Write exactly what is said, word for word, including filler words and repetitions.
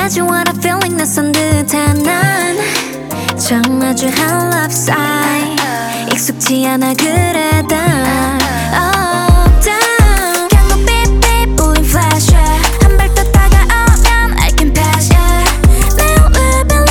casual feeling 낯선 듯한 난 정말 한 love sign 익숙지 않아 그래 다